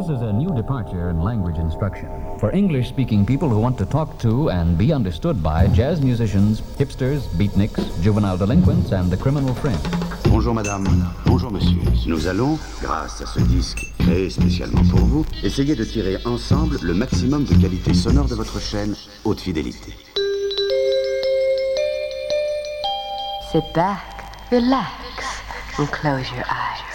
This is a new departure in language instruction for English-speaking people who want to talk to and be understood by jazz musicians, hipsters, beatniks, juvenile delinquents, and the criminal fringe. Bonjour madame, bonjour monsieur. Nous allons, grâce à ce disque créé spécialement pour vous, essayer de tirer ensemble le maximum de qualité sonore de votre chaîne haute fidélité. Sit back, relax, and close your eyes.